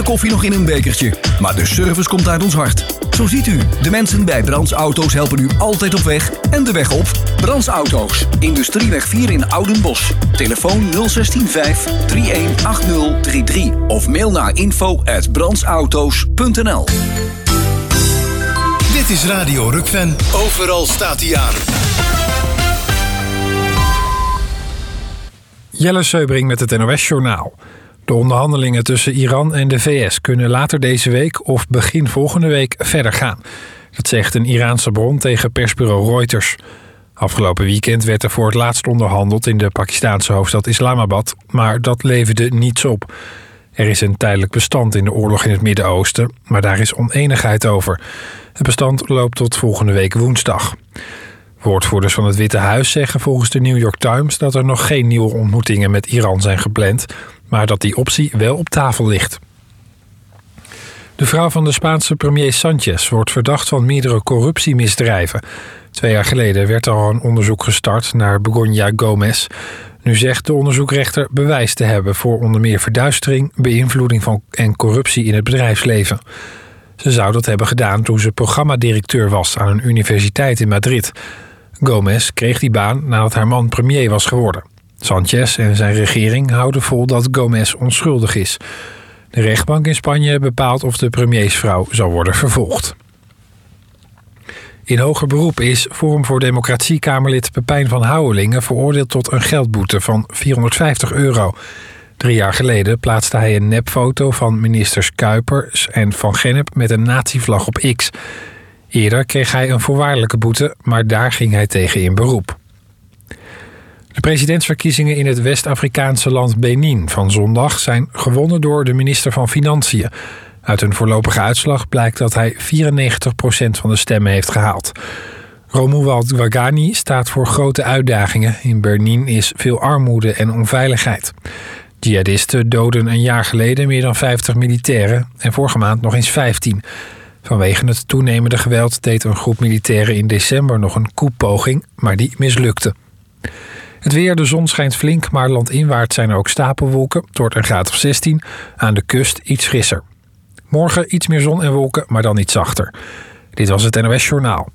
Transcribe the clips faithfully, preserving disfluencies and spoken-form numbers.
koffie nog in een bekertje, maar de service komt uit ons hart. Zo ziet u, de mensen bij Brands Auto's helpen u altijd op weg en de weg op. Brands Auto's, Industrieweg vier in Oudenbosch. Telefoon nul zes vijf drie een acht nul drie drie of mail naar info at brandsauto's punt n l. Dit is Radio Rukven. Overal staat hij aan. Jelle Seubring met het N O S-journaal. De onderhandelingen tussen Iran en de V S kunnen later deze week of begin volgende week verder gaan. Dat zegt een Iraanse bron tegen persbureau Reuters. Afgelopen weekend werd er voor het laatst onderhandeld in de Pakistaanse hoofdstad Islamabad, maar dat leverde niets op. Er is een tijdelijk bestand in de oorlog in het Midden-Oosten, maar daar is oneenigheid over. Het bestand loopt tot volgende week woensdag. Woordvoerders van het Witte Huis zeggen volgens de New York Times dat er nog geen nieuwe ontmoetingen met Iran zijn gepland, maar dat die optie wel op tafel ligt. De vrouw van de Spaanse premier Sánchez wordt verdacht van meerdere corruptiemisdrijven. Twee jaar geleden werd al een onderzoek gestart naar Begoña Gómez. Nu zegt de onderzoekrechter bewijs te hebben voor onder meer verduistering, beïnvloeding van en corruptie in het bedrijfsleven. Ze zou dat hebben gedaan toen ze programmadirecteur was aan een universiteit in Madrid. Gómez kreeg die baan nadat haar man premier was geworden. Sánchez en zijn regering houden vol dat Gómez onschuldig is. De rechtbank in Spanje bepaalt of de premiersvrouw zal worden vervolgd. In hoger beroep is Forum voor Democratie-Kamerlid Pepijn van Houwelingen veroordeeld tot een geldboete van vierhonderdvijftig euro. Drie jaar geleden plaatste hij een nepfoto van ministers Kuipers en Van Gennep met een nazi-vlag op X. Eerder kreeg hij een voorwaardelijke boete, maar daar ging hij tegen in beroep. De presidentsverkiezingen in het West-Afrikaanse land Benin van zondag zijn gewonnen door de minister van Financiën. Uit een voorlopige uitslag blijkt dat hij vierennegentig procent van de stemmen heeft gehaald. Romuald Wagani staat voor grote uitdagingen. In Benin is veel armoede en onveiligheid. Jihadisten doden een jaar geleden meer dan vijftig militairen en vorige maand nog eens vijftien. Vanwege het toenemende geweld deed een groep militairen in december nog een koepoging, maar die mislukte. Het weer, de zon schijnt flink, maar landinwaarts zijn er ook stapelwolken. Het wordt een graad of zestien, aan de kust iets frisser. Morgen iets meer zon en wolken, maar dan iets zachter. Dit was het N O S-journaal.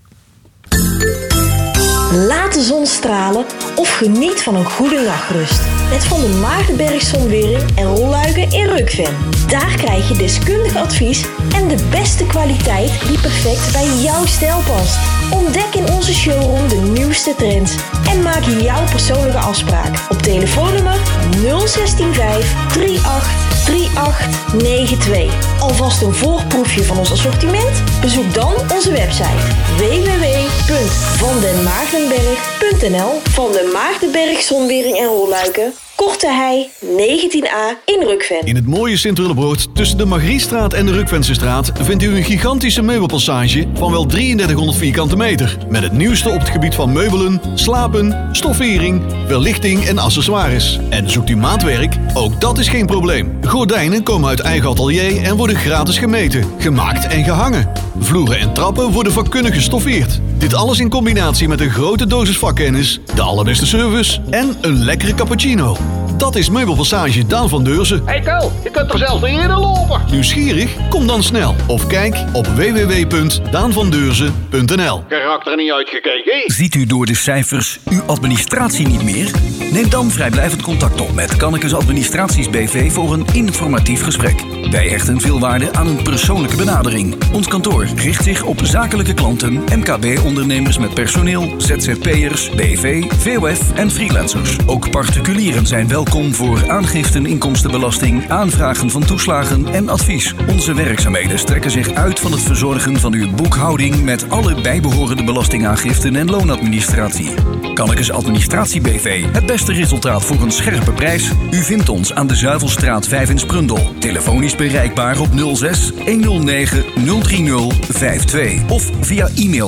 Laat de zon stralen of geniet van een goede nachtrust. Met Van der Maartenberg Zonwering en rolluiken in Rukven. Daar krijg je deskundig advies en de beste kwaliteit die perfect bij jouw stijl past. Ontdek in onze showroom de nieuwste trends en maak jouw persoonlijke afspraak op telefoonnummer nul zes vijf drie acht drie acht negen twee. Alvast een voorproefje van ons assortiment? Bezoek dan onze website w w w punt van den maartenberg punt n l. Van den Maartenberg Zonwering en rolluiken, Korte Hei negentien a in Rukven. In het mooie Sint-Willebroord tussen de Margriestraat en de Rukvensestraat vindt u een gigantische meubelpassage van wel drieëndertighonderd vierkante meter. Met het nieuwste op het gebied van meubelen, slapen, stoffering, verlichting en accessoires. En zoekt u maatwerk? Ook dat is geen probleem. Gordijnen komen uit eigen atelier en worden gratis gemeten, gemaakt en gehangen. Vloeren en trappen worden vakkundig gestoffeerd. Dit alles in combinatie met een grote dosis vakkennis, de allerbeste service en een lekkere cappuccino. Dat is Meubelpassage Daan van Deurzen. Hey Tel, je kunt er zelfs niet in lopen. Nieuwsgierig? Kom dan snel. Of kijk op w w w punt daan van deurzen punt n l. Karakter niet uitgekeken. Ziet u door de cijfers uw administratie niet meer? Neem dan vrijblijvend contact op met Kannekes Administraties B V voor een informatief gesprek. Wij hechten veel waarde aan een persoonlijke benadering. Ons kantoor richt zich op zakelijke klanten, M K B-ondernemers met personeel, Z Z P'ers, B V, V O F en freelancers. Ook particulieren zijn welkom voor aangiften inkomstenbelasting, aanvragen van toeslagen en advies. Onze werkzaamheden strekken zich uit van het verzorgen van uw boekhouding met alle bijbehorende belastingaangiften en loonadministratie. Kannekes Administratie B V. Het beste resultaat voor een scherpe prijs. U vindt ons aan de Zuivelstraat vijf in Sprundel. Telefonisch bereikbaar op nul zes honderdnegen nul drie nul vijf twee of via e-mail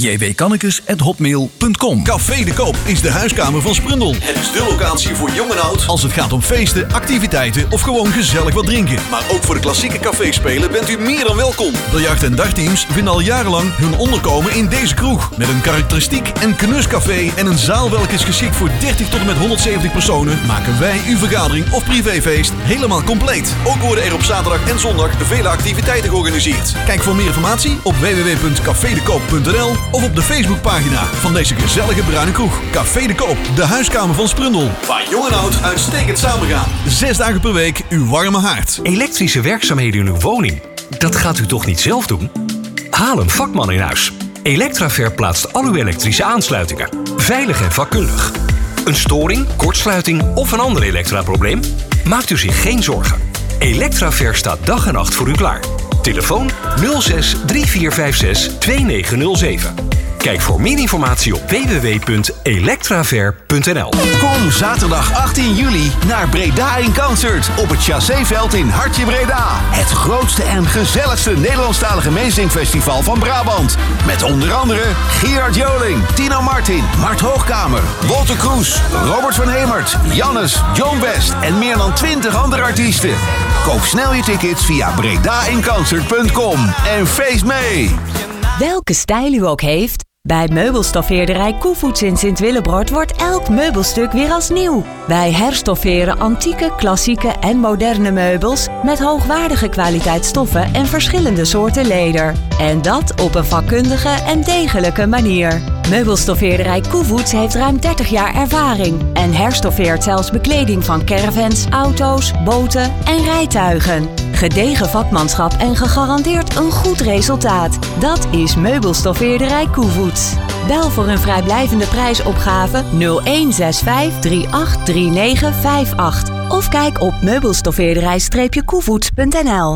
j w kannekes apenstaartje hotmail punt com. Café de Koop is de huiskamer van Sprundel. Het is de locatie voor jong en oud als het gaat om feesten, activiteiten of gewoon gezellig wat drinken. Maar ook voor de klassieke caféspelen bent u meer dan welkom. Biljart- en dagteams vinden al jarenlang hun onderkomen in deze kroeg. Met een karakteristiek en knuscafé en een zaal welke is geschikt voor dertig tot en met honderdzeventig personen, maken wij uw vergadering of privéfeest helemaal compleet. Ook worden er op zaterdag en zondag vele activiteiten georganiseerd. Kijk voor meer informatie op w w w punt café de koop punt n l of op de Facebookpagina van deze gezellige bruine kroeg. Café de Koop, de huiskamer van Sprundel. Waar jong en oud uitstekend samengaan. Zes dagen per week uw warme haard. Elektrische werkzaamheden in uw woning? Dat gaat u toch niet zelf doen? Haal een vakman in huis. Electraver plaatst al uw elektrische aansluitingen. Veilig en vakkundig. Een storing, kortsluiting of een ander elektraprobleem? Maakt u zich geen zorgen. Electraver staat dag en nacht voor u klaar. Telefoon nul zes drie vier vijf zes twee negen nul zeven. Kijk voor meer informatie op w w w punt electraver punt n l. Kom zaterdag achttien juli naar Breda in Concert op het Chasséveld in Hartje Breda. Het grootste en gezelligste Nederlandstalige meezingfestival van Brabant. Met onder andere Gerard Joling, Tino Martin, Mart Hoogkamer, Wolter Kroes, Robert van Hemert, Jannes, John West en meer dan twintig andere artiesten. Koop snel je tickets via breda in concert punt com en feest mee! Welke stijl u ook heeft, bij meubelstoffeerderij Koevoets in Sint-Willebroord wordt elk meubelstuk weer als nieuw. Wij herstofferen antieke, klassieke en moderne meubels met hoogwaardige kwaliteit stoffen en verschillende soorten leder. En dat op een vakkundige en degelijke manier. Meubelstoffeerderij Koevoets heeft ruim dertig jaar ervaring en herstoffeert zelfs bekleding van caravans, auto's, boten en rijtuigen. Gedegen vakmanschap en gegarandeerd een goed resultaat. Dat is Meubelstoffeerderij Koevoets. Bel voor een vrijblijvende prijsopgave nul een zes vijf drie acht drie negen vijf acht of kijk op meubelstoffeerderij koevoets punt n l.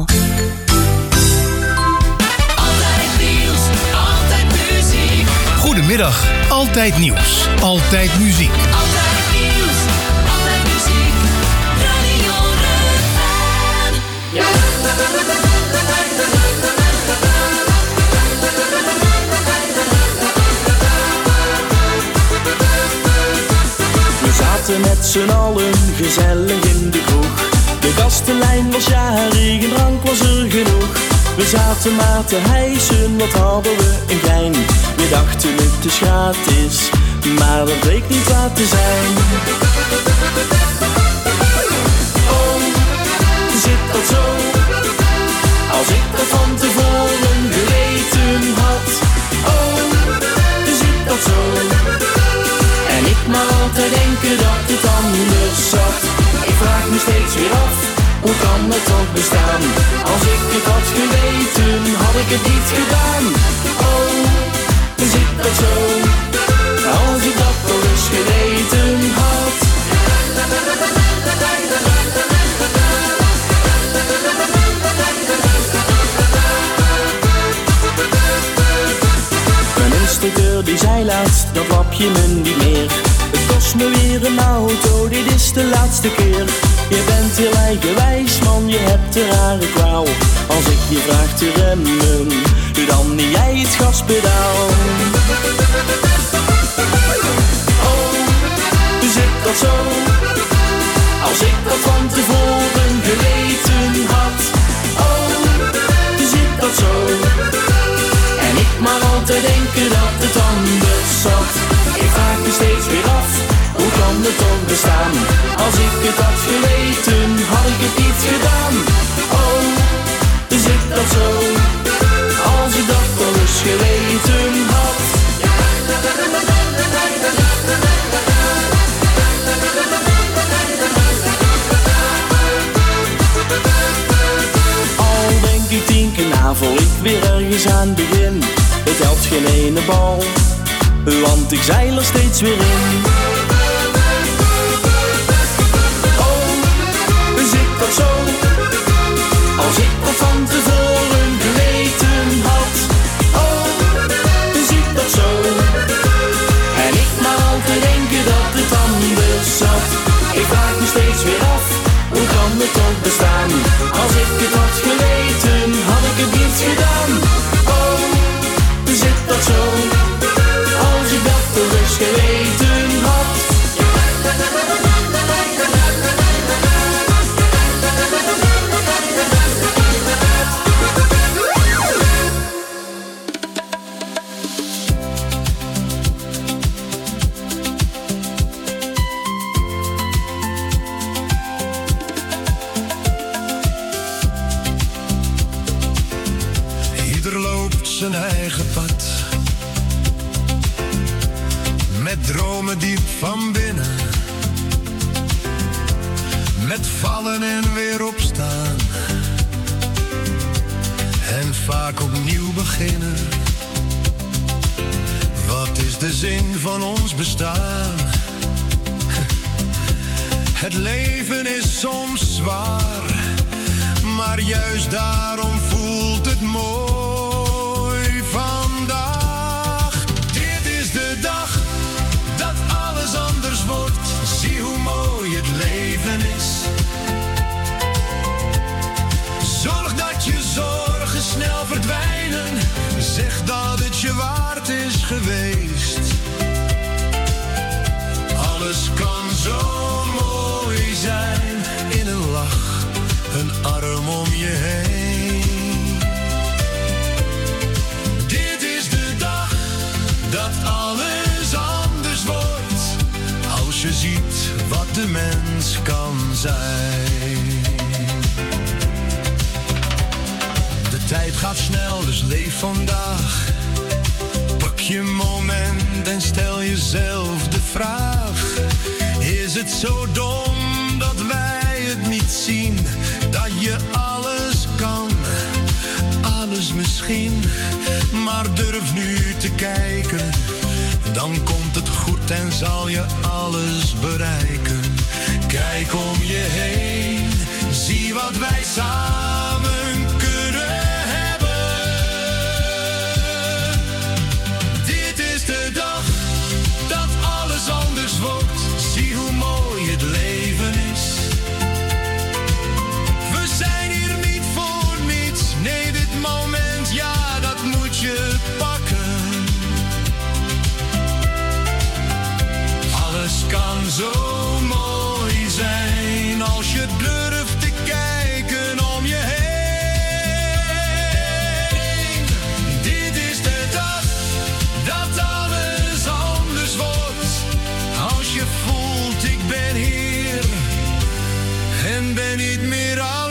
Goedemiddag, altijd nieuws, altijd muziek. Altijd nieuws, altijd muziek, Radio Rukven. Ja. We zaten met z'n allen gezellig in de kroeg. De gastenlijn was jarig en drank was er genoeg. We zaten maar te hijsen, wat hadden we een gein. We dachten het is gratis, maar dat bleek niet waar te zijn. Oh, zit dat zo? Als ik dat van tevoren geweten had. Oh, zit dat zo? En ik maar altijd denken dat het anders zat. Ik vraag me steeds weer af, hoe kan het toch bestaan? Als ik het had geweten, had ik het niet gedaan. Oh, zit dat zo? Als ik dat toch eens geweten had. Mijn instructeur die zei laatst, dat lap je me niet meer. Het kost me weer een auto, dit is de laatste keer. Je bent heel eigenwijs man, je hebt een rare kwaal. Als ik je vraag te remmen, dan neem jij het gaspedaal. Oh, zit dat zo? Als ik dat van tevoren geweten had. Oh, zit dat zo? En ik maar altijd denken dat het anders zat. Ik vraag me steeds weer af, hoe kan het toch bestaan? Als ik het had geweten, had ik het niet gedaan. Oh, zit dat zo? Als ik dat toch eens geweten had. Al denk ik tien keer na voor ik weer ergens aan begin. Het helpt geen ene bal, want ik zeil er steeds weer in. Oh, zit dat zo? Als ik dat van tevoren geweten had. Oh, zit dat zo? En ik maar altijd denken dat het anders zat. Ik vraag me steeds weer af, hoe kan het toch bestaan? Als ik het had geweten, had ik het niet gedaan. Oh, zit dat zo? Ieder loopt zijn eigen pad. Met dromen diep van binnen. Met vallen en weer opstaan. En vaak opnieuw beginnen. Wat is de zin van ons bestaan? Het leven is soms zwaar, maar juist daarom voelt het mooi vandaag. Dit is de dag dat alles anders wordt. Zie hoe mooi het leven is. Zorg dat je zorgen snel verdwijnen. Zeg dat het je waard is geweest. Alles kan zo mooi zijn. In een lach, een arm om je heen. Dit is de dag dat alles anders wordt. Als je ziet wat de mens kan zijn. De tijd gaat snel, dus leef vandaag. Pak je moment en stel jezelf de vraag. Is het zo dom dat wij het niet zien? Dat je alles kan, alles misschien. Maar durf nu te kijken. Dan komt het goed en zal je alles bereiken. Kijk om je heen, zie wat wij samen kunnen hebben. Dit is de dag dat alles anders wordt. Zie hoe mooi het leven is. We zijn hier niet voor niets. Nee, dit moment, ja, dat moet je pakken. Alles kan zo mooi zijn als je durft te kijken om je heen. Dit is de dag dat alles anders wordt. Als je voelt ik ben hier en ben niet meer alleen.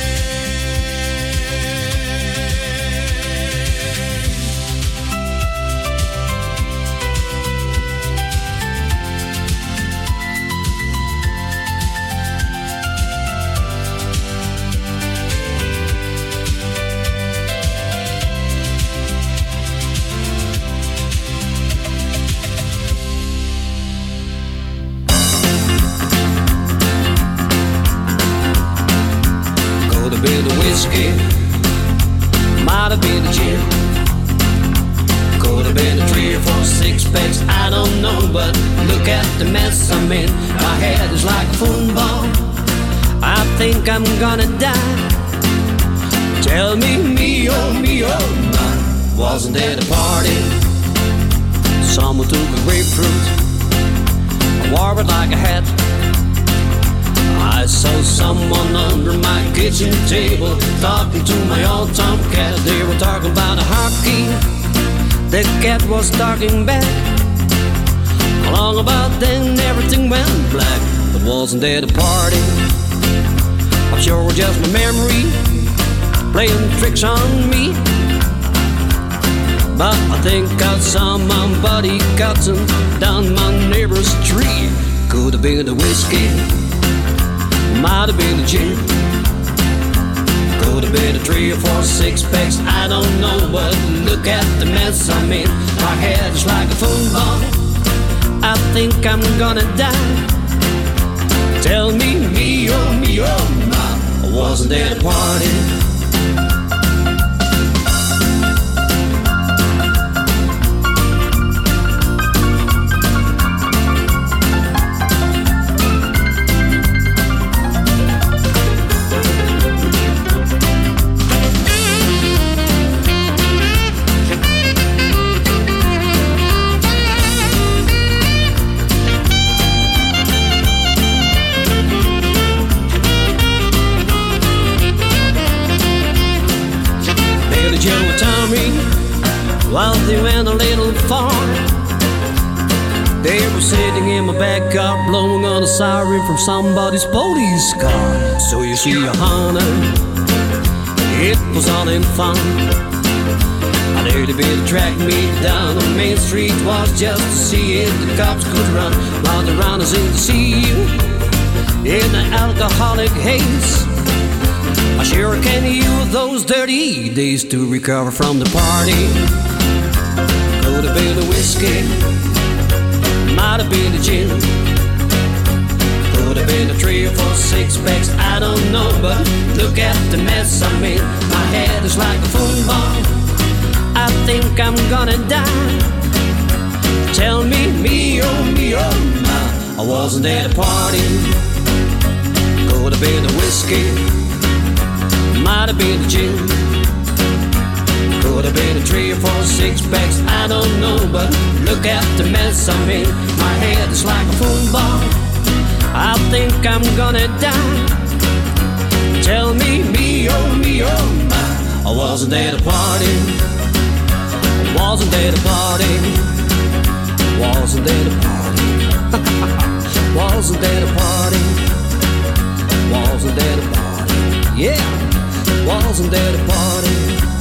Been the whiskey, might have been the gin, could have been the three or four six packs, I don't know, but look at the mess I'm in. My head is like a football. I think I'm gonna die. Tell me, me, oh, me, oh, my. Wasn't there a party? Someone took a grapefruit. I wore it like a hat. I saw someone under my kitchen table talking to my old tomcat. They were talking about a hockey. The cat was talking back. Along about then everything went black. But wasn't there the party? I'm sure it was just my memory playing tricks on me. But I think I saw my buddy cutting down my neighbor's tree. Could have been the whiskey, might have been the gin, could have been a three or four six packs, I don't know, but look at the mess I'm in. My head is like a football. I think I'm gonna die. Tell me, me, oh, me, oh, my. Wasn't there a party? While they went a little far, they were sitting in my back car, blowing on a siren from somebody's police car. So you see, honey, it was all in fun. A little bit of track me down on Main Street was just to see if the cops could run while the runners in to see you in an alcoholic haze. I sure can use those dirty days to recover from the party. Could have been a whiskey, might have been a gin, could have been a three or four six packs, I don't know, but look at the mess I'm in. My head is like a football, I think I'm gonna die. Tell me, me, oh, me, oh, my, I wasn't at a party. Could have been a whiskey, might have been a gin, could have been a three or four six packs, I don't know, but look at the mess I'm in. My head is like a football, I think I'm gonna die. Tell me, me, oh, me, oh, my, I wasn't at a party. I wasn't at a party. Wasn't at a party. Wasn't at a party. Wasn't at a party. Yeah, wasn't at a party.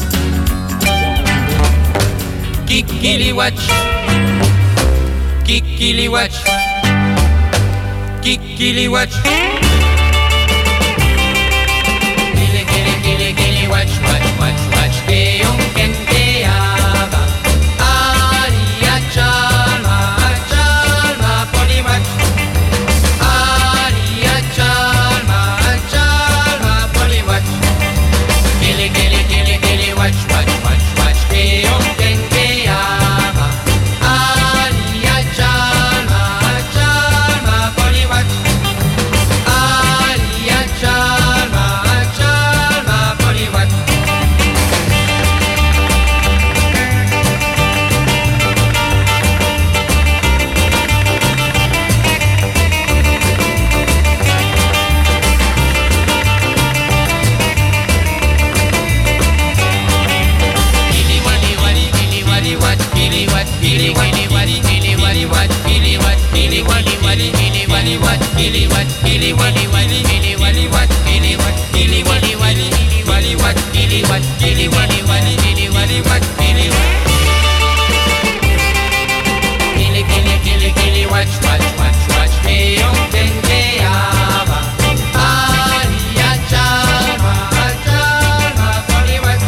Kikili watch, Kikili watch, Kikili watch. Kili kili kili kili watch watch watch watch. Keong kenkeaba, aria chalma chalma poli watch. Aria chalma chalma poli watch. Kili kili kili kili watch watch watch watch. Keong kenkeaba, aria chalma chalma poli watch. Aria chalma chalma poli watch. Kili wali wali kili wali wat kili wat kili wali wali kili wali wat kili wat kili wali wali kili wali wat kili wat kili wali wali kili wali wat kili wat kili wali wali kili wali wat kili wat kili wali wali kili wali wat kili wat. Kili kili kili kili watch watch watch watch. Keong kenkeaba, aria chalma chalma poli watch.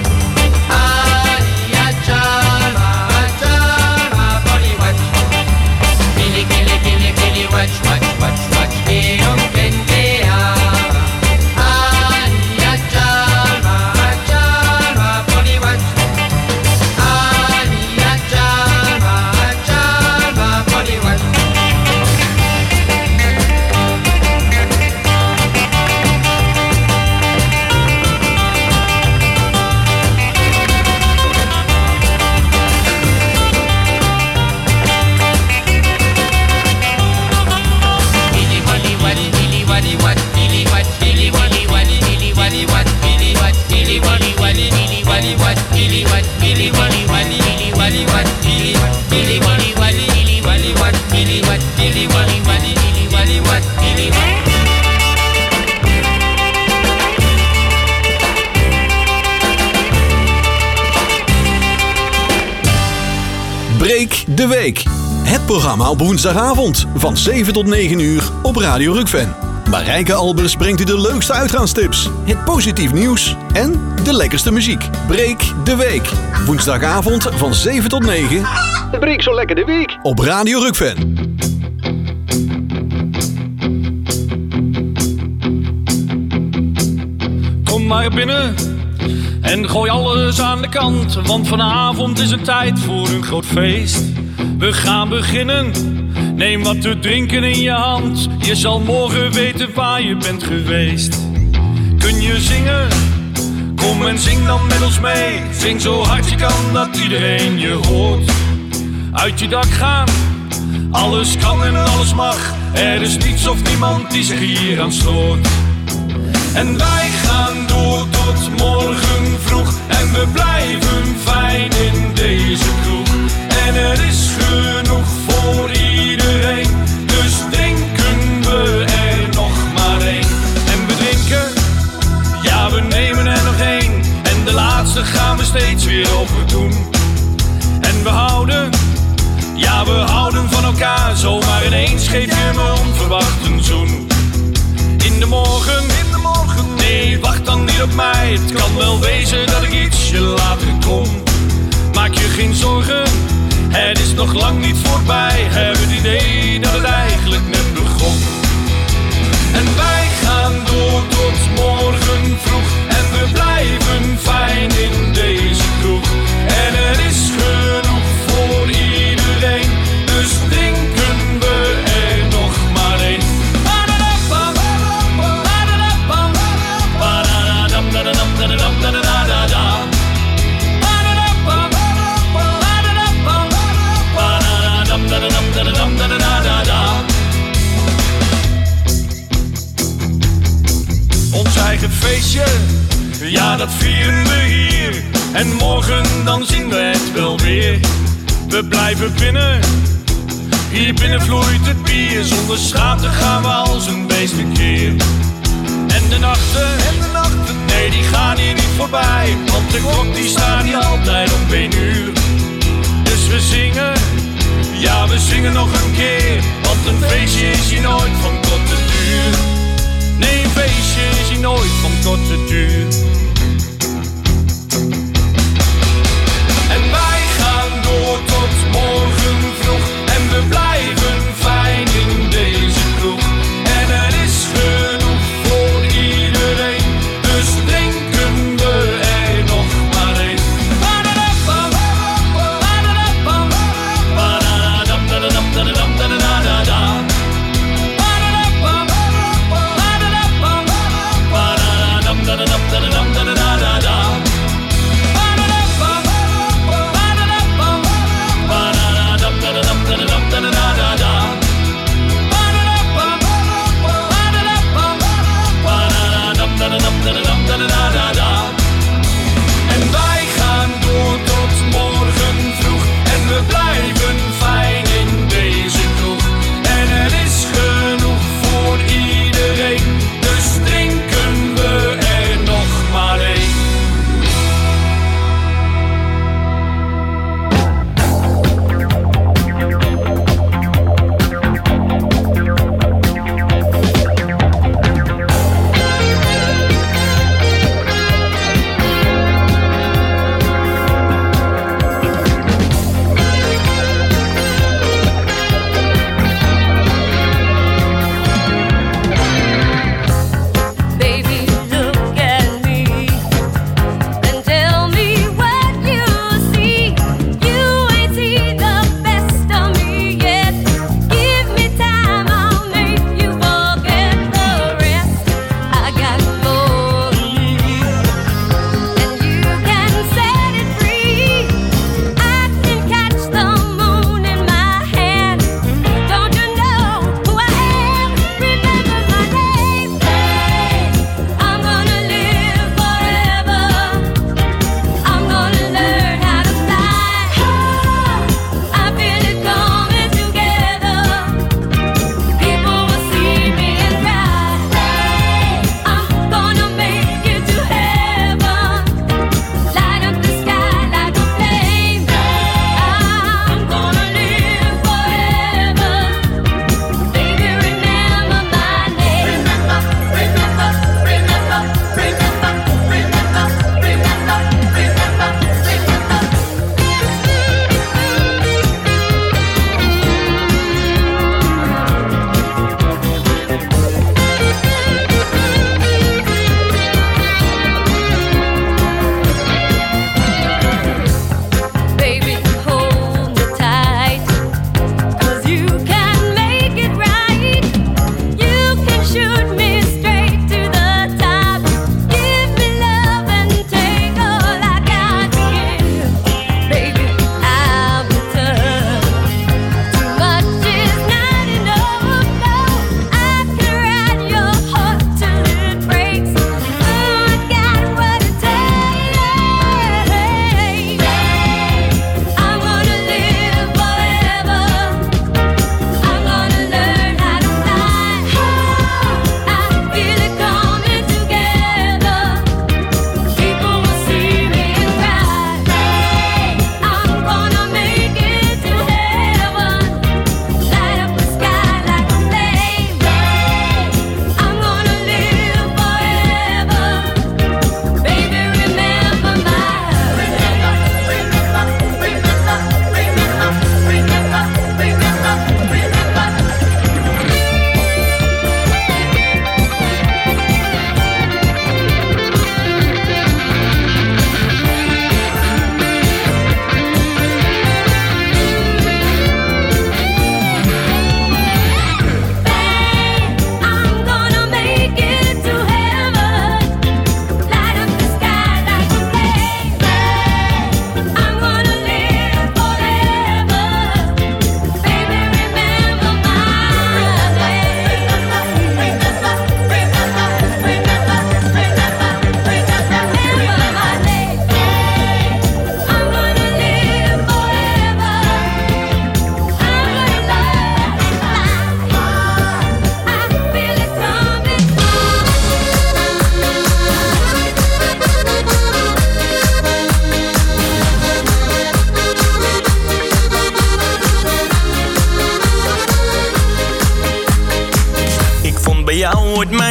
Aria chalma chalma poli watch. Kili kili kili kili watch watch watch watch. Keong kenkeaba, aria chalma chalma poli watch. Aria chalma chalma poli watch. Kili wali wali kili wali wat kili wat kili wali wali kili wali wat kili wat kili wali wali kili wali wat kili wat kili wali wali kili wali wat kili wat kili wali wali kili wali wat kili wat kili wali wali kili wali wat kili wat. Breek de Week. Het programma op woensdagavond van zeven tot negen uur op Radio Rukven. Marijke Albers brengt u de leukste uitgaanstips, het positief nieuws en de lekkerste muziek. Breek de Week. Woensdagavond van zeven tot negen. Breek zo lekker de week. Op Radio Rukven. Kom maar binnen en gooi alles aan de kant, want vanavond is het tijd voor een groot feest. We gaan beginnen, neem wat te drinken in je hand. Je zal morgen weten waar je bent geweest. Kun je zingen? Kom en zing dan met ons mee. Zing zo hard je kan dat iedereen je hoort. Uit je dak gaan, alles kan en alles mag. Er is niets of niemand die zich hier aan stoort. En wij gaan door tot morgen vroeg. En we blijven fijn in deze kroeg. En er is genoeg voor iedereen. Dus drinken we er nog maar één. En we drinken, ja we nemen er nog één. En de laatste gaan we er steeds weer over doen. En we houden, ja we houden van elkaar. Zomaar ineens geef je me onverwacht een zoen. In de morgen, in de morgen, nee wacht dan niet op mij. Het kan wel wezen dat ik ietsje later kom. Maak je geen zorgen, het is nog lang niet voorbij. Heb het idee dat het eigenlijk net begon. En wij gaan door tot morgen vroeg. En we blijven fijn in deze kroeg. En er is genoeg voor iedereen. Dus drinken we er nog maar één. Ons eigen feestje, ja dat vieren we hier. En morgen dan zien we het wel weer. We blijven binnen, hier binnen vloeit het bier. Zonder schaamte gaan we als een beest een keer. En de nachten, en de nachten, nee die gaan hier niet voorbij. Want de klok die staat hier altijd om één uur. Dus we zingen, ja we zingen nog een keer. Want een feestje is hier nooit van korte duur. Nee, een feestje is hier nooit van korte duur. En wij gaan door tot morgen vroeg. En we blijven fijn in deze kroeg. En er is genoeg voor iedereen. Dus drinken we er nog maar één.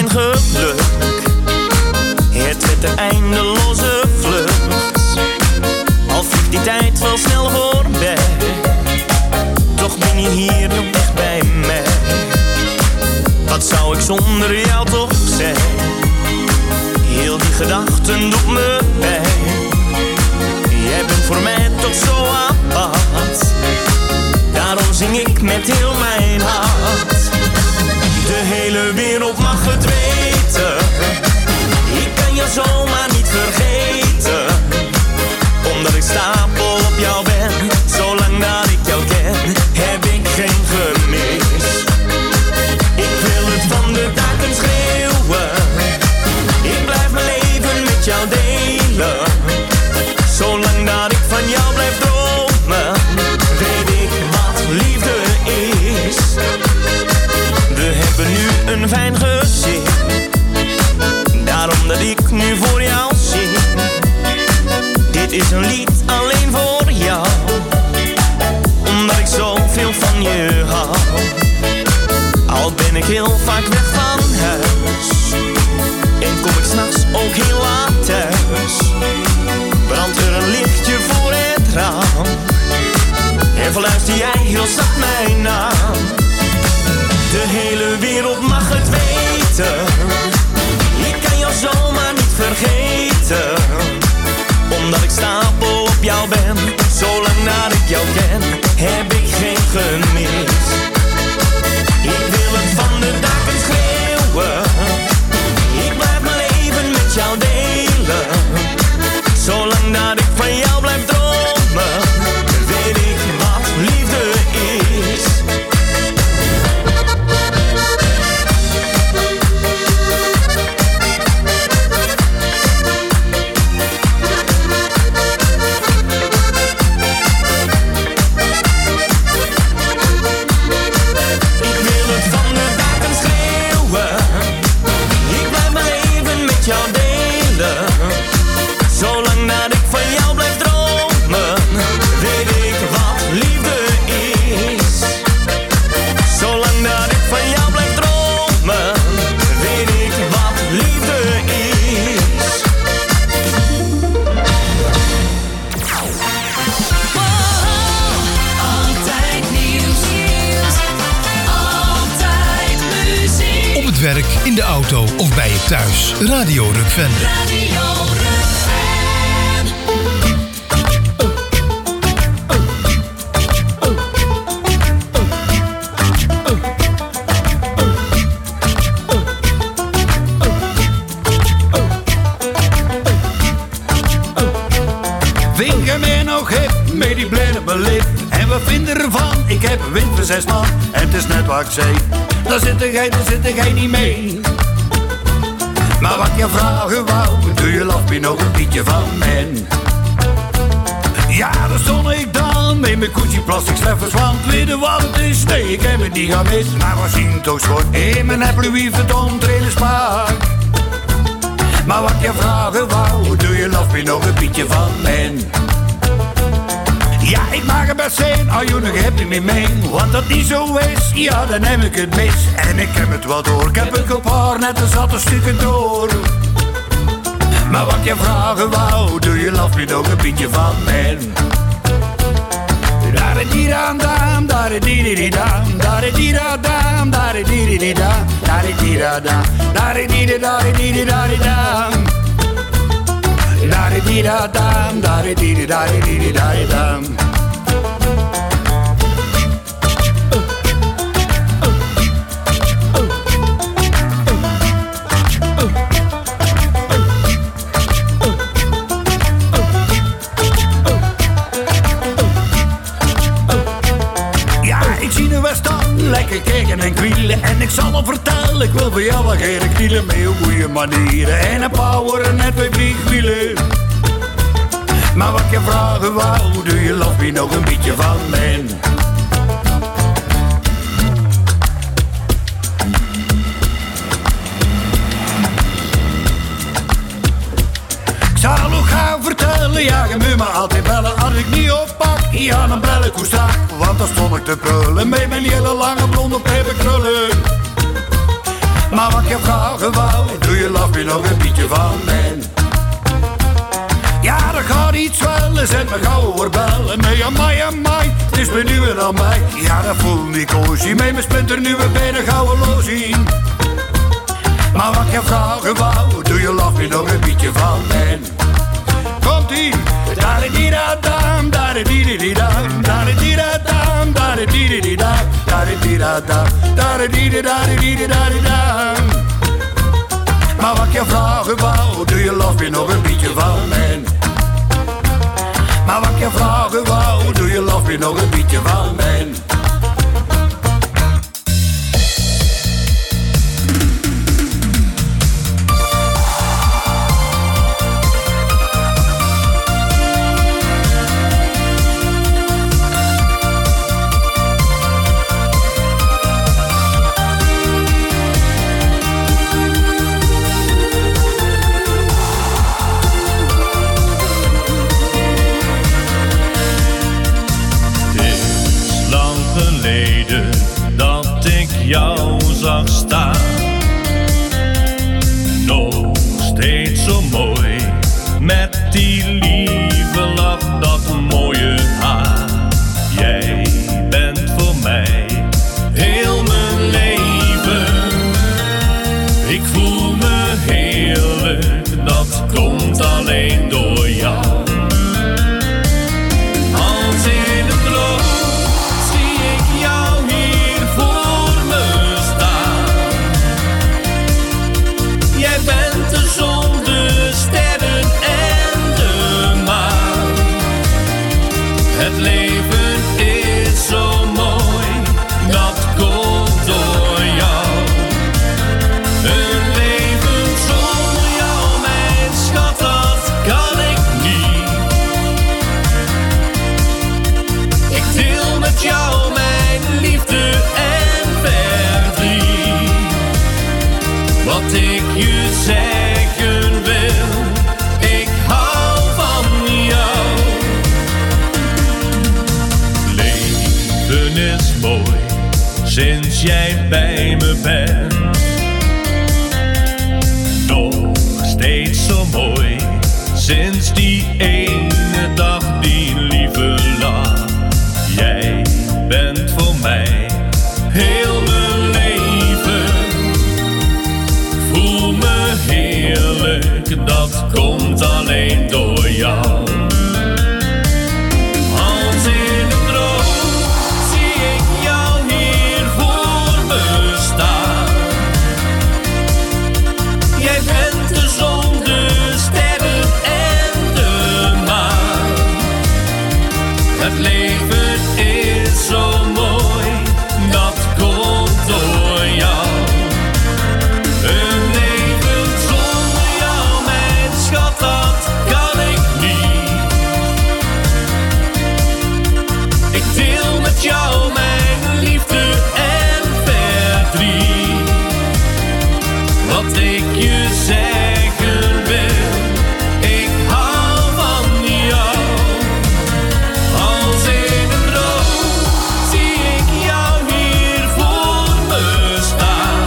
mijn geluk. Het werd een eindeloze vlucht. Al vliegt die tijd wel snel voorbij. Toch ben je hier nog dicht bij mij. Wat zou ik zonder jou toch zijn? Heel die gedachten doet me pijn. Jij bent voor mij toch zo apart. Daarom zing ik met heel mijn hart. De hele wereld mag het weten. Ik kan je zomaar niet vergeten. Omdat ik stapel op jou ben. Zolang dat ik jou ken, heb ik geen gemis. Ik wil het van de daken schreeuwen. Ik blijf mijn leven met jou delen. Zolang dat ik van jou blijf dromen, weet ik wat liefde is. We hebben nu een fijn gezin. Daarom dat ik nu voor jou zing. Dit is een lied alleen voor jou. Omdat ik zoveel van je hou. Al ben ik heel vaak weg van huis. En kom ik s'nachts ook heel laat thuis. Brandt er een lichtje voor het raam. En fluister jij heel zacht mijn naam. De hele wereld mag het weten. Ik kan jou zomaar niet vergeten. Omdat ik stapel op jou ben. Zolang dat ik jou ken, heb ik geen gemis. Ik wil het van de daken schreeuwen. Ik blijf mijn leven met jou delen. Zolang dat ik van jou blijf dromen, weet ik wat liefde is. Ik wil het van de daken schreeuwen. Ik blijf mijn leven met jou delen. Zolang dat ik van jou blijf dromen, weet ik wat liefde is. Zolang dat ik van jou blijf dromen, weet ik wat liefde is. Altijd nieuws, altijd muziek. Op het werk, in de auto of bij je thuis. Radio Rukven. Radio Rukven. Vind je mij nog hip, met die blinde belip? En wat vinden ervan? Ik heb een wind voor zes man. En het is net wat ik zei. Daar zit jij, daar zit jij niet mee. Maar wat je vragen wou, doe je laf me nog een beetje van men. Ja, daar stond ik dan met mijn koetsie plastic sleffers. Want weet je wat het is? Nee, ik heb het niet gemist. Maar we zien toch schoon in mijn Apple Louis Vuitton trailerspark. Maar wat je vragen wou, doe je laf me nog een beetje van men. Ja, ik mag het best zijn, als je nog hebt me mee. Want dat niet zo is, ja, dan heb ik het mis. En ik heb het wel door, ik heb een paar net een zatte stukken door. Maar wat je vragen wou, doe je laf me nog een beetje van men. Daar die daan daan, daar die die daan, daar die da daan, daar die die daan, daar die da daan, daar die da daar die da daan. Daar die da daan, daar die da die da daan. Lekker kijken en kwielen. En ik zal hem vertellen, ik wil voor jou wat geen knielen. Met heel goede manieren en een power en net twee vliegwielen. Maar wat je vragen wou, doe je love me nog een beetje van men. Ik zal ook gaan vertellen, ja, je moet me altijd bellen. Als ik niet oppak, ja, dan bel ik hoe strak. Want dan stond ik te prullen met mijn hele lange blonde peperkrullen. Maar wat je vragen wou, doe je lach me nog een beetje van mij. Ja, er gaat iets wel, zet me gauw oorbellen. Mee amai, amai, het is me nu en aan mij. Ja, dat voel ik cozy, mee mijn splinter nieuwe benen gouden loosie. Maar wat je vragen wou, doe je lach me nog een beetje van mij. Komt-ie! Da-da-di-da-dam, da-da-di-di-di-dam, da-da-di-da-dam, da-da-di-di-di-dam, da-da-di-da-dam, da-da-di-di-da-di-di-da-di-dam. Maar wat je vragen wou, doe je lach me nog een beetje van mij. Maar wat je vragen wou, doe je lach me nog een beetje van mij. Dat ik jou zag staan, nog steeds zo mooi, met die lieve lach, dat mooie haar. Jij bent voor mij heel mijn leven. Ik voel me heerlijk, dat komt alleen door jou. Als in een droom het leven is zo mooi, dat komt door jou. Een leven zonder jou, mijn schat, dat kan ik niet. Ik deel met jou mijn liefde en verdriet. Wat ik je zeggen wil, ik hou van jou. Leven is mooi, sinds jij bij me bent. Nog steeds zo mooi, sinds die ene dag, die lieve lach. Jij bent voor mij heel mijn leven. Voel me heerlijk, dat komt alleen door jou. Als in een droom zie ik jou hier voor me staan. Jij bent de zon, de sterren en de maan. Het leven is zo mooi, dat komt door jou. Een leven zonder jou, mijn schat, dat kan ik niet. Ik deel met jou mijn liefde en verdriet. Wat ik je zeggen wil, ik hou van jou. Als in een droom zie ik jou hier voor me staan.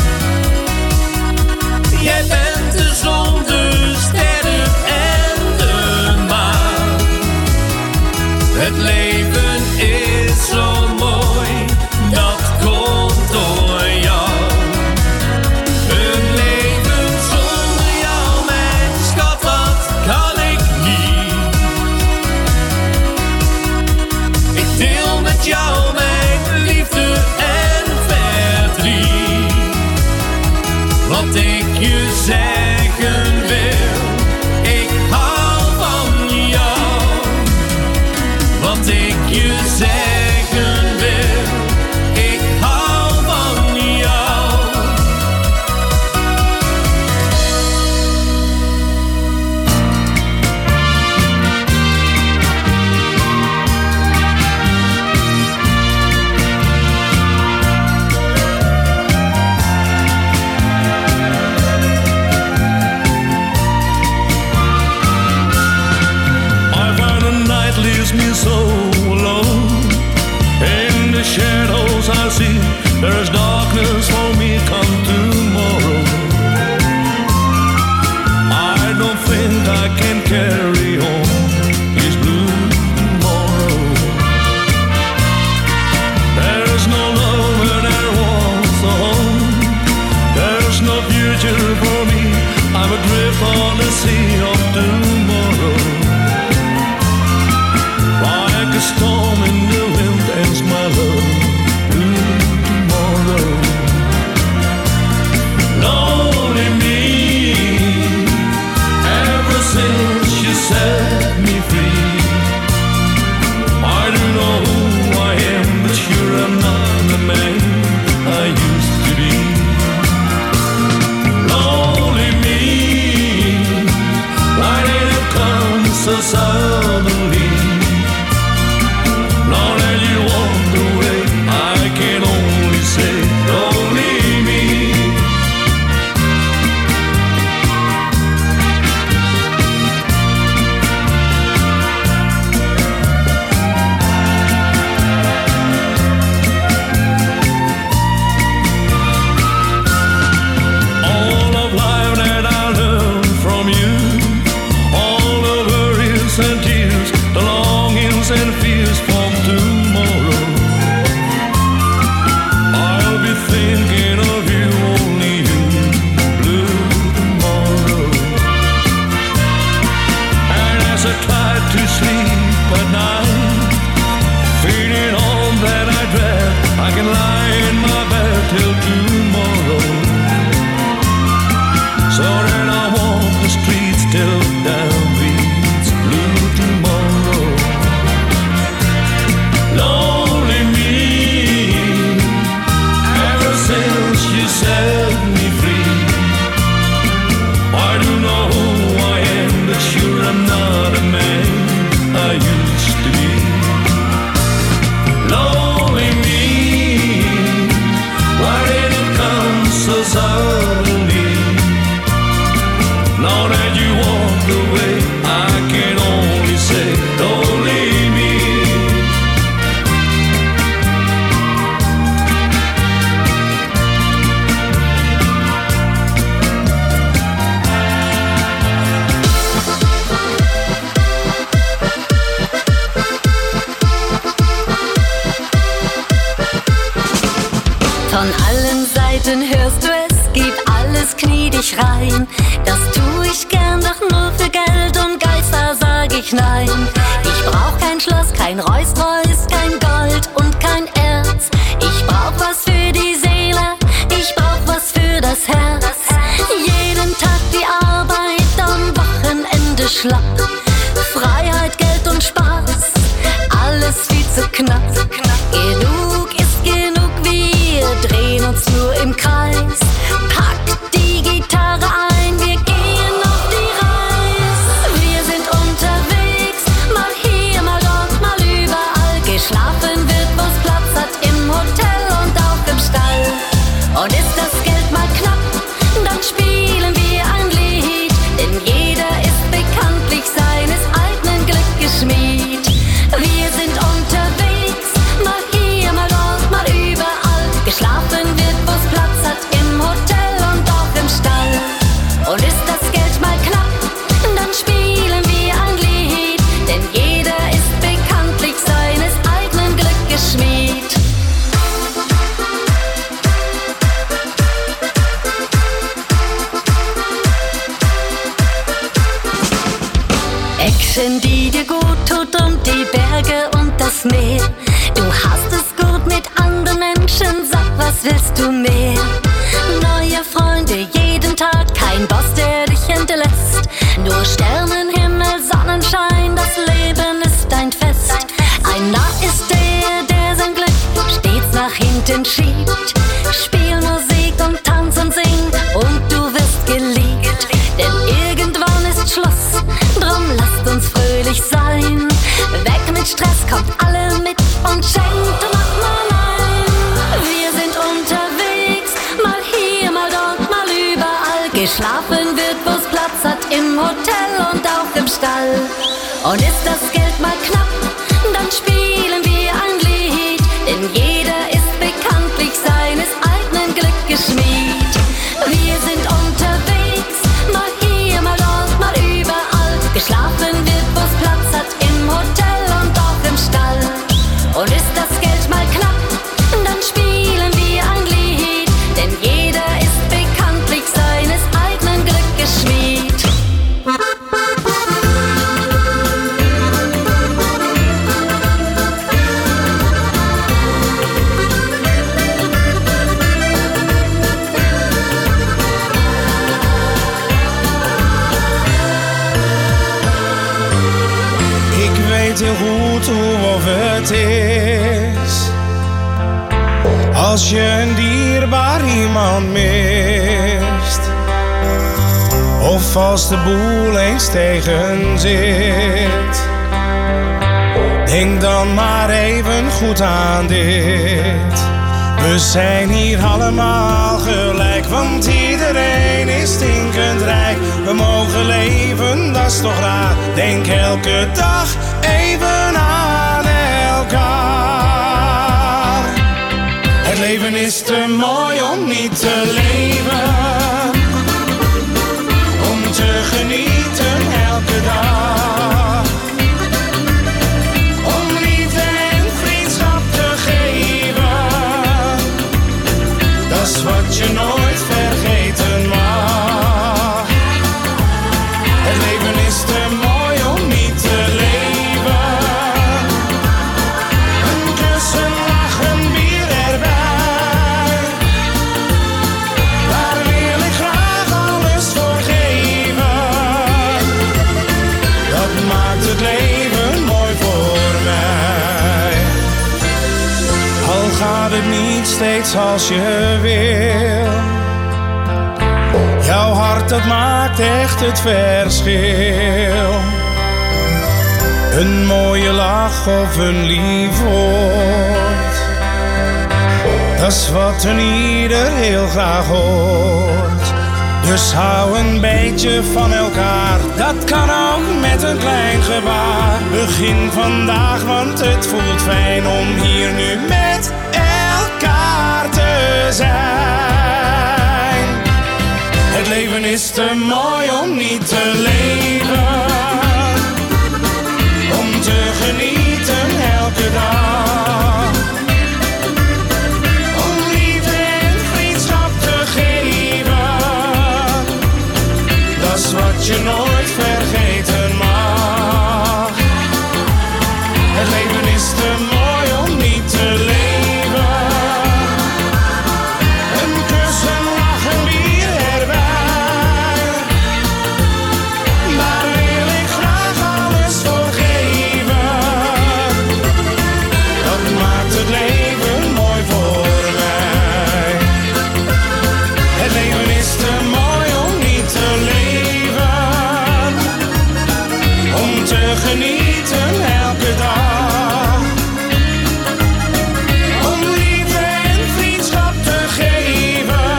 Jij bent de zon, de sterren en de maan. Het leven is zo mooi, dat komt door jou. Een leven zonder jou, mijn schat, dat kan ik niet. Ik deel met jou mijn liefde en verdriet. Wat ik je zeggen wil, ik hou van jou. Wat ik je zeggen wil, ik hou van jou. I find the night leaves me so alone. In the shadows I see there's darkness for me come tomorrow. so suddenly. Lord, as you walk away, I can only say, don't leave me. All of life that I learned from you, all the worries and tears, the longings and fears for tomorrow. I'll be thinking of you, only you, blue tomorrow. And as I try to sleep at night, feeling all that I dread, I can lie in my bed till tomorrow. So then I walk the streets till down beats blue tomorrow. Lonely me, ever since you set me free. I don't know who I am, but sure I'm not a man I used to be. Lonely me, why did it come so suddenly? Now that you walked away, I can only say, don't leave me. Von allen Seiten hörst du es, gib alles, knie dich rein. Das tu ich gern, doch nur für Geld und Geiz, da sag ich nein. Ich brauch kein Schloss, kein Rolls-Royce, kein Gold und kein Erz. Ich brauch was für die Seele, ich brauch was für das Herz. Jeden Tag die Arbeit, am Wochenende schlapp. Freiheit, Geld und Spaß, alles viel zu knapp. Genug ist genug, wir drehen uns nur im Kreis. Pack die Gitarre ein, wir gehen auf die Reise. Wir sind unterwegs, mal hier, mal dort, mal überall. Geschlafen wird, wo's Platz hat, im Hotel und auch im Stall. Und ist das Geld mal knapp, dann spielen wir ein Lied. Denn jeder ist bekanntlich seines eigenen Glückes Schmied. Wir sind unterwegs, mal hier, mal dort, mal überall. Geschlafen wird, wo's Platz hat, im Hotel und auch im Stall. Und ist das Geld mal knapp, dann spielen wir ein Lied. Denn jeder ist bekanntlich seines eigenen Glückes Schmied. Action, die dir gut tut, und die Berge und das Meer. Du hast es gut mit anderen Menschen, sag, was willst du mehr? Neue Freunde jeden Tag, kein Boss, der dich hinterlässt. Nur Sternenhimmel, Sonnenschein, das Leben ist ein Fest. Ein Narr ist der, der sein Glück stets nach hinten schiebt. Spiel Musik und tanz und sing und du wirst geliebt. Denn irgendwann ist Schluss, drum lasst uns fröhlich sein. Weg mit Stress, kommt alle mit und schenkt und macht mal ein. Wir sind unterwegs, mal hier, mal dort, mal überall. Geschlafen wird, wo's Platz hat, im Hotel und auch im Stall. Und ist das Geld mal knapp, dann spielen wir ein Lied. Denn jeder ist bekanntlich seines eigenen Glückes Schmied. Wir sind unterwegs, mal hier, mal dort, mal überall. Geschlafen wird, wo's Platz hat, im Hotel und auch im Stall. Und ist das Geld mal knapp, dann spielen wir ein Lied. Denn jeder ist bekanntlich seines eigenen Glückes Schmied. weet heel goed hoe of het is als je een dierbaar iemand mist. Of als de boel eens tegen zit. Denk dan maar even goed aan dit. We zijn hier allemaal gelijk, want iedereen is stinkend rijk. We mogen leven, dat is toch raar. Denk elke dag even aan elkaar. Het leven is te mooi om niet te leven. Om te genieten elke dag. Om liefde en vriendschap te geven. Dat is wat je nooit vergeten mag. Het leven is te mooi om niet te leven. Een kus, een lach, een bier erbij. Daar wil ik graag alles voor geven. Dat maakt het leven mooi voor mij. Al gaat het niet steeds als je wil. Jouw hart, dat maakt echt het verschil. Een mooie lach of een lief woord. Dat is wat een ieder heel graag hoort. Dus hou een beetje van elkaar. Dat kan ook met een klein gebaar. Begin vandaag, want het voelt fijn om hier nu met elkaar te zijn. Het leven is te mooi om niet te leven. Om te genieten elke dag. Om liefde en vriendschap te geven. Dat is wat je nooit vergeten mag. Het leven is te mooi om niet te leven. Een kus, een lach, een bier erbij. Daar wil ik graag alles voor geven. Dat maakt het leven mooi voor mij. Het leven is te mooi om niet te leven. Om te genieten elke dag. Om liefde en vriendschap te geven.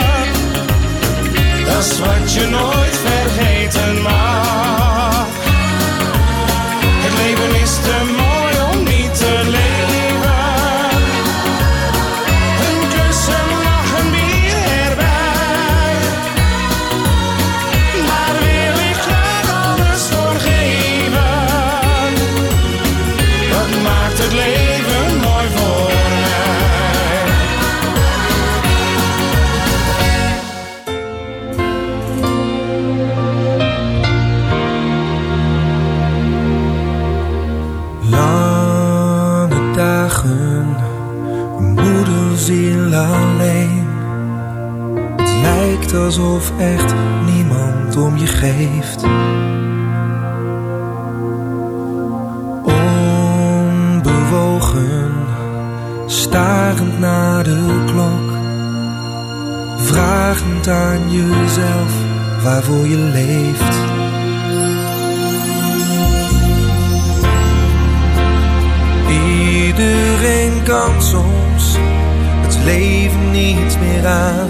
Dat is wat je nooit vergeten mag. Het leven is te mooi om niet te leven. Een kus, een lach, een bier erbij. Daar wil ik graag alles voor geven. Dat maakt het leven mooi voor mij. Lange dagen, moederziel alleen. Het lijkt alsof echt niemand om je geeft. Onbewogen, starend naar de klok. Vragend aan jezelf waarvoor je leeft. Iedereen kan soms het leven niet meer aan.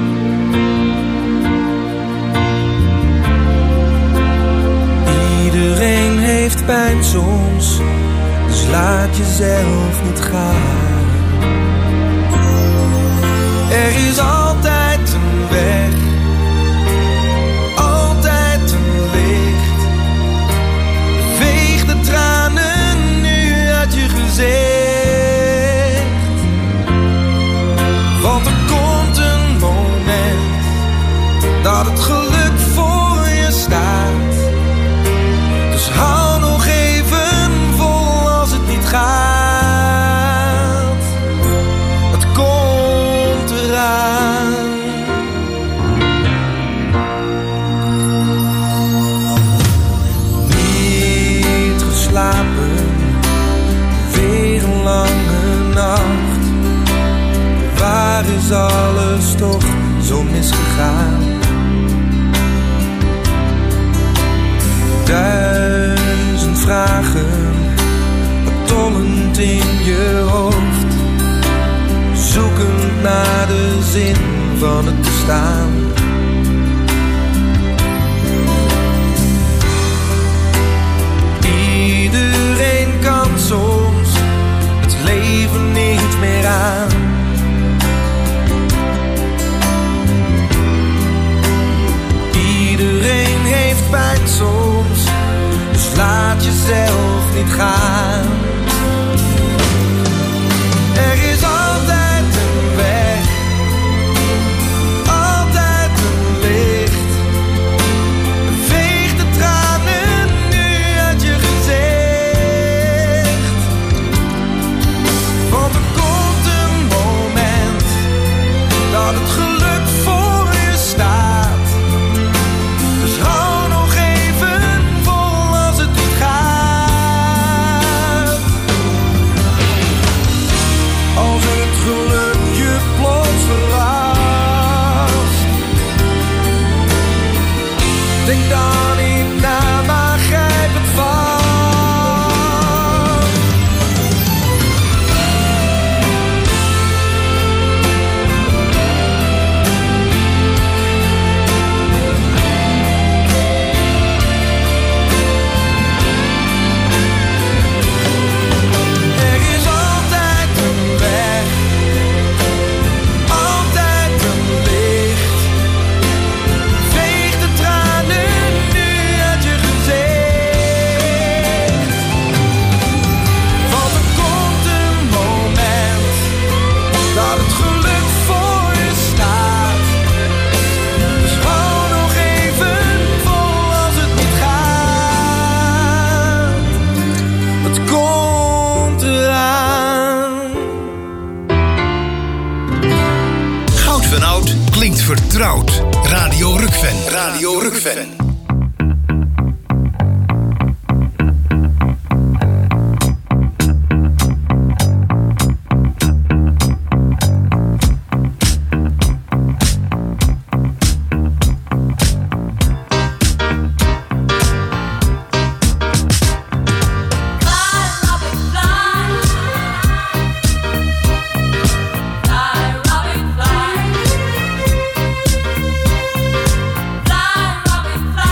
Iedereen heeft pijn soms, dus laat jezelf niet gaan. Er is altijd een weg, altijd een licht. Veeg de tranen nu uit je gezicht. Want er komt een moment dat het geluk voor je staat. Dus hou nog even vol als het niet gaat. Het komt eraan. Niet geslapen, weer een lange nacht. Waar is alles toch zo misgegaan? Duizend vragen, tollend in je hoofd, zoekend naar de zin van het bestaan. Iedereen kan soms het leven niet meer aan. Iedereen heeft pijn soms, dus laat jezelf niet gaan. Er is altijd een weg, altijd een licht. Veeg de tranen nu uit je gezicht. Want er komt een moment dat het geluk voor je staat. Dus hou nog even vol als het niet gaat. Als het geluk je plots verrast, denk dan niet na, maar grijp het vast. Er is altijd een weg, altijd een licht. Veeg de tranen nu uit je gezicht. Want er komt een moment dat het geluk voor je staat. Dus hou nog even vol als het niet gaat. Het komt eraan. Goud van Oud klinkt vertrouwd. Radio Rukven. Radio Rukven. Fly, Robin, fly. Fly, Robin, fly.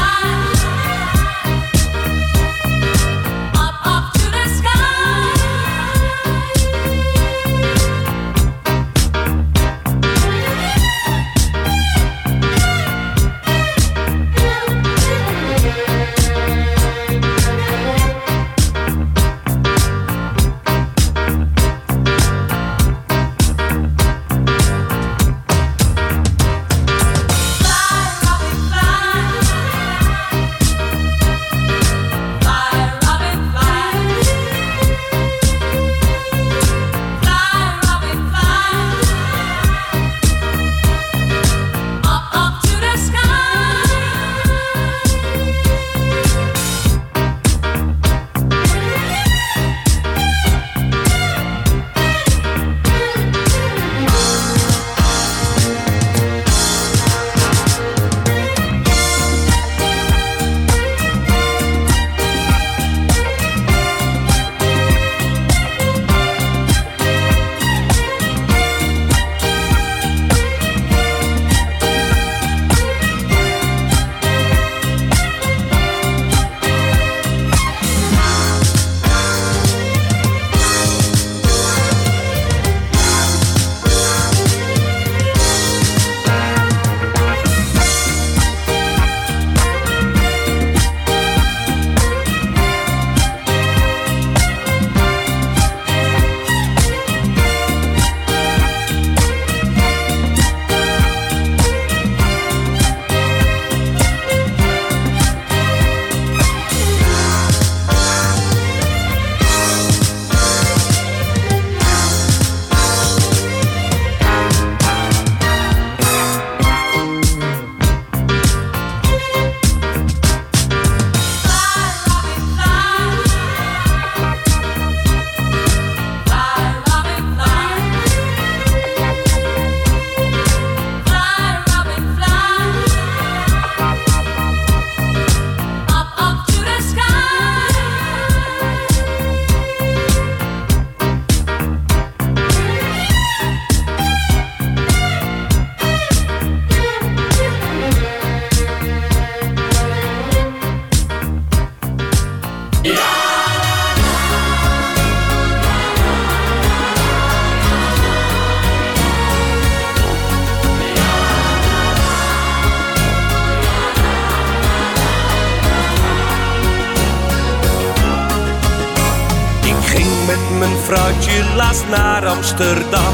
vrouwtje laatst naar Amsterdam.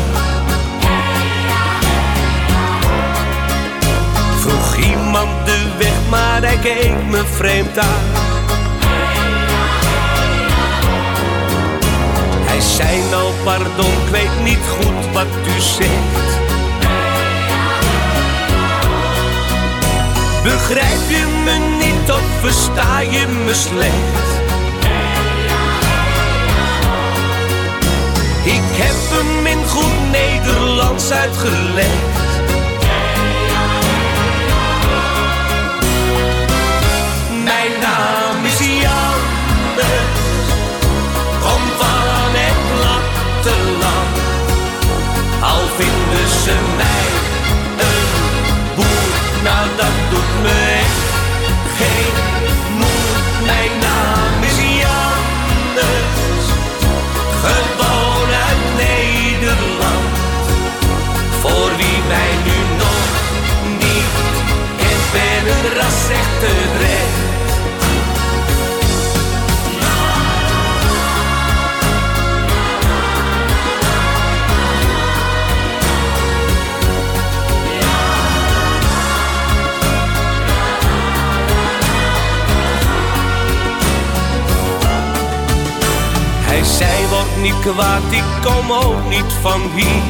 Vroeg iemand de weg, maar hij keek me vreemd aan. Hij zei nou pardon, ik weet niet goed wat u zegt. Begrijp je me niet of versta je me slecht? Ik heb hem in goed Nederlands uitgelegd. Mijn naam is Jannes, kom van het platteland. Al vinden ze mij een boer, nou dat doet me echt geen moer. Mijn naam is Jannes, gewoon uit Nederland. Voor wie mij nu nog niet kent, ben een ras echt terecht. Hij zei word niet kwaad, ik kom ook niet van hier.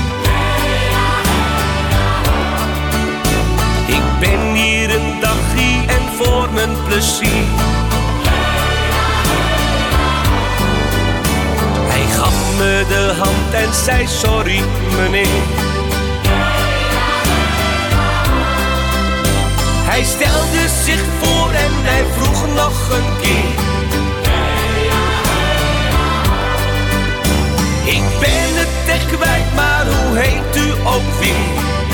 Ik ben hier een dagje en voor mijn plezier. Hij gaf me de hand en zei sorry meneer. Hij stelde zich voor en hij vroeg nog een keer. Ik ben het echt kwijt, maar hoe heet u ook weer?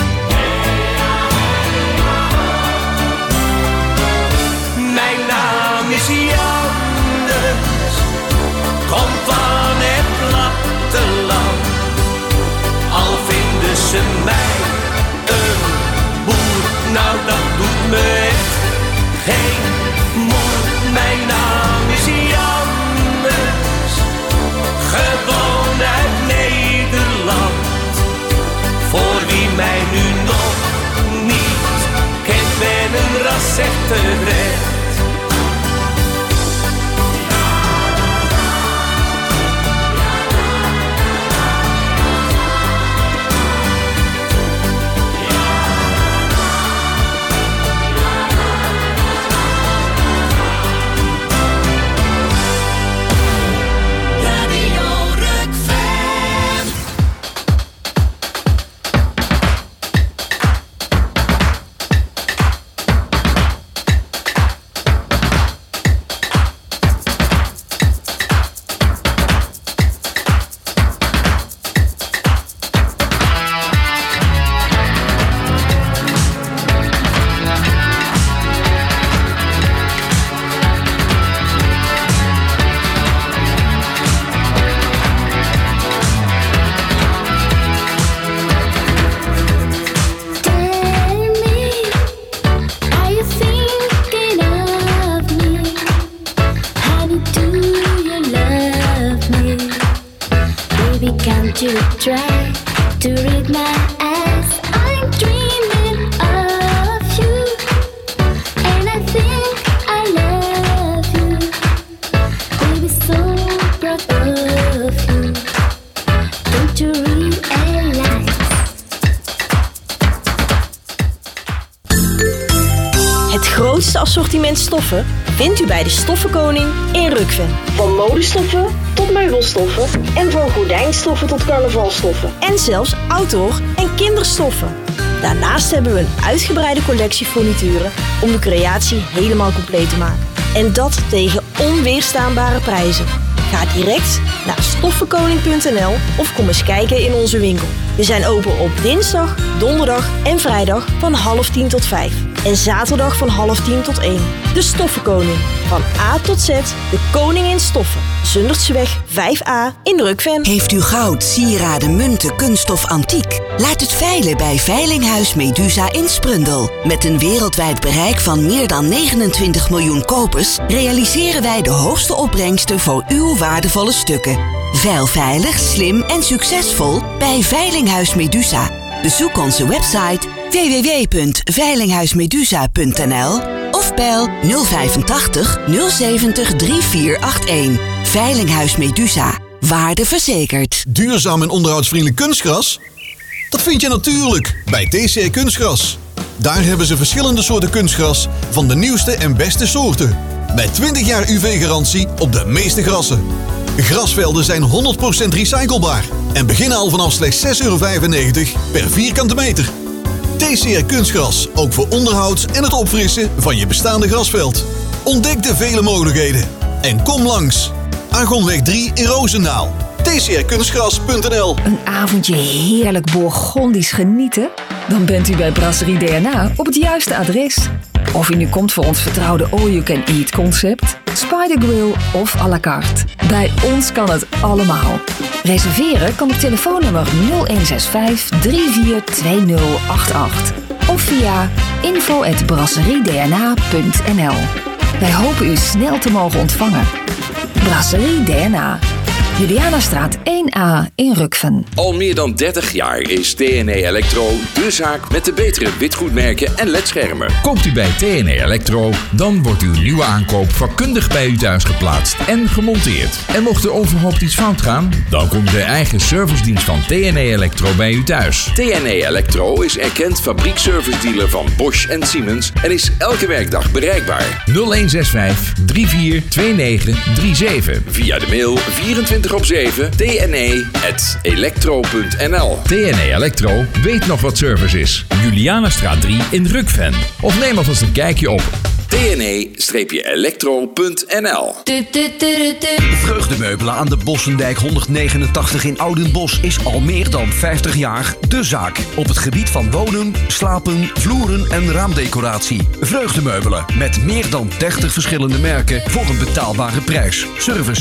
Mijn naam is Jannes, kom van het platteland. Al vinden ze mij een boer, nou dat doet me echt geen moer. Mijn naam is Jannes, gewoon uit Nederland. Voor wie mij nu nog niet kent, ben een ras echt terecht. Assortiment stoffen vindt u bij de Stoffenkoning in Rukven. Van modestoffen tot meubelstoffen en van gordijnstoffen tot carnavalstoffen. En zelfs outdoor en kinderstoffen. Daarnaast hebben we een uitgebreide collectie furnituren om de creatie helemaal compleet te maken. En dat tegen onweerstaanbare prijzen. Ga direct naar stoffenkoning punt n l of kom eens kijken in onze winkel. We zijn open op dinsdag, donderdag en vrijdag van half tien tot vijf. En zaterdag van half tien tot één. De Stoffenkoning. Van A tot Z, de koning in stoffen. Zundertseweg vijf A in Rukven. Heeft u goud, sieraden, munten, kunststof, antiek? Laat het veilen bij Veilinghuis Medusa in Sprundel. Met een wereldwijd bereik van meer dan negenentwintig miljoen kopers realiseren wij de hoogste opbrengsten voor uw waardevolle stukken. Veil veilig, slim en succesvol bij Veilinghuis Medusa. Bezoek onze website w w w punt veilinghuismedusa punt n l of bel nul vijfentachtig nul zeventig drieënveertig achtendertig. Veilinghuis Medusa. Waarde verzekerd. Duurzaam en onderhoudsvriendelijk kunstgras? Dat vind je natuurlijk bij T C R Kunstgras. Daar hebben ze verschillende soorten kunstgras van de nieuwste en beste soorten. Met twintig jaar U V-garantie op de meeste grassen. Grasvelden zijn honderd procent recyclebaar en beginnen al vanaf slechts zes euro vijfennegentig per vierkante meter. T C R Kunstgras, ook voor onderhoud en het opfrissen van je bestaande grasveld. Ontdek de vele mogelijkheden en kom langs. Argonweg drie in Roosendaal. T C R kunstgras punt n l. Een avondje heerlijk Bourgondisch genieten? Dan bent u bij Brasserie D N A op het juiste adres. Of u nu komt voor ons vertrouwde all-you-can-eat concept, Spider Grill of à la carte. Bij ons kan het allemaal. Reserveren kan op telefoonnummer nul een zes vijf drie vier twee nul acht acht of via info at brasseriedna punt n l. Wij hopen u snel te mogen ontvangen. Brasserie D N A. Julianastraat één A in Rukven. Al meer dan dertig jaar is T N E Electro de zaak met de betere witgoedmerken en ledschermen. Koopt u bij T N E Electro, dan wordt uw nieuwe aankoop vakkundig bij u thuis geplaatst en gemonteerd. En mocht er onverhoopt iets fout gaan, dan komt de eigen servicedienst van T N E Electro bij u thuis. T N E Electro is erkend fabriekservice dealer van Bosch en Siemens en is elke werkdag bereikbaar. nul een zes vijf drie vier twee negen drie zeven. Via de mail vierentwintig op zeven t n e at electro punt n l. T N E Electro weet nog wat service is. Julianastraat drie in Rukven. Of neem alvast een kijkje op t n e electro punt n l. Vreugdemeubelen aan de Bossendijk honderdnegenentachtig in Oudenbosch is al meer dan vijftig jaar de zaak. Op het gebied van wonen, slapen, vloeren en raamdecoratie. Vreugdemeubelen met meer dan dertig verschillende merken voor een betaalbare prijs. Service